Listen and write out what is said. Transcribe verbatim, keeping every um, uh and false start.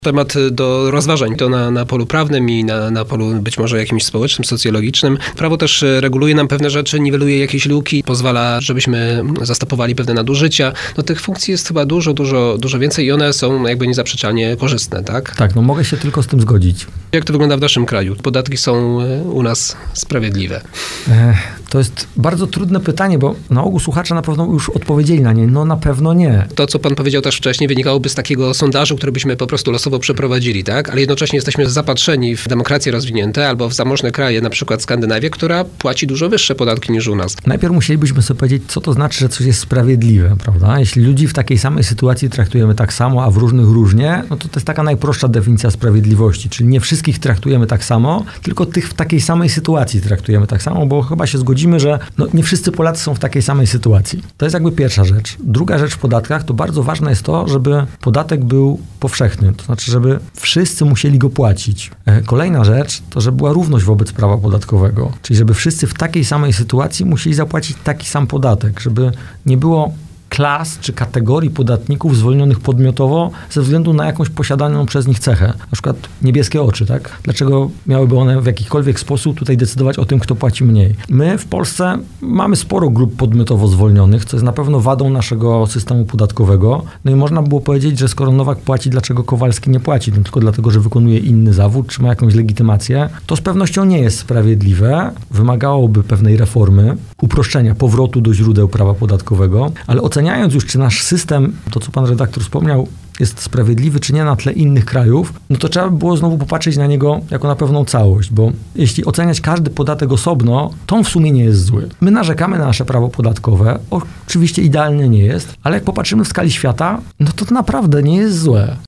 Temat do rozważań to na, na polu prawnym i na, na polu być może jakimś społecznym, socjologicznym. Prawo też reguluje nam pewne rzeczy, niweluje jakieś luki, pozwala, żebyśmy zastopowali pewne nadużycia. No tych funkcji jest chyba dużo, dużo, dużo więcej i one są jakby niezaprzeczalnie korzystne, tak? Tak, no mogę się tylko z tym zgodzić. Jak to wygląda w naszym kraju? Podatki są u nas sprawiedliwe? To jest bardzo trudne pytanie, bo na ogół słuchacze na pewno już odpowiedzieli na nie. No na pewno nie. To, co pan powiedział też wcześniej, wynikałoby z takiego sondażu, który byśmy po prostu losowo przeprowadzili, tak? Ale jednocześnie jesteśmy zapatrzeni w demokracje rozwinięte albo w zamożne kraje, na przykład Skandynawię, która płaci dużo wyższe podatki niż u nas. Najpierw musielibyśmy sobie powiedzieć, co to znaczy, że coś jest sprawiedliwe, prawda? Jeśli ludzi w takiej samej sytuacji traktujemy tak samo, a w różnych różnie, no to to jest taka najprostsza definicja sprawiedliwości, czyli nie wszystkich traktujemy tak samo, tylko tych w takiej samej sytuacji traktujemy tak samo, bo chyba się zgodzimy, że no, nie wszyscy Polacy są w takiej samej sytuacji. To jest jakby pierwsza rzecz. Druga rzecz w podatkach, to bardzo ważne jest to, żeby podatek był powszechny, to znaczy, żeby wszyscy musieli go płacić. Kolejna rzecz to, że była równość wobec prawa podatkowego, czyli żeby wszyscy w takiej samej sytuacji musieli zapłacić taki sam podatek, żeby nie było klas czy kategorii podatników zwolnionych podmiotowo ze względu na jakąś posiadaną przez nich cechę. Na przykład niebieskie oczy, tak? Dlaczego miałyby one w jakikolwiek sposób tutaj decydować o tym, kto płaci mniej? My w Polsce mamy sporo grup podmiotowo zwolnionych, co jest na pewno wadą naszego systemu podatkowego. No i można było powiedzieć, że skoro Nowak płaci, dlaczego Kowalski nie płaci? No tylko dlatego, że wykonuje inny zawód, czy ma jakąś legitymację. To z pewnością nie jest sprawiedliwe. Wymagałoby pewnej reformy, uproszczenia, powrotu do źródeł prawa podatkowego, ale oceniając już, czy nasz system, to co pan redaktor wspomniał, jest sprawiedliwy, czy nie na tle innych krajów, no to trzeba by było znowu popatrzeć na niego jako na pewną całość, bo jeśli oceniać każdy podatek osobno, to on w sumie nie jest zły. My narzekamy na nasze prawo podatkowe, oczywiście idealne nie jest, ale jak popatrzymy w skali świata, no to naprawdę nie jest złe.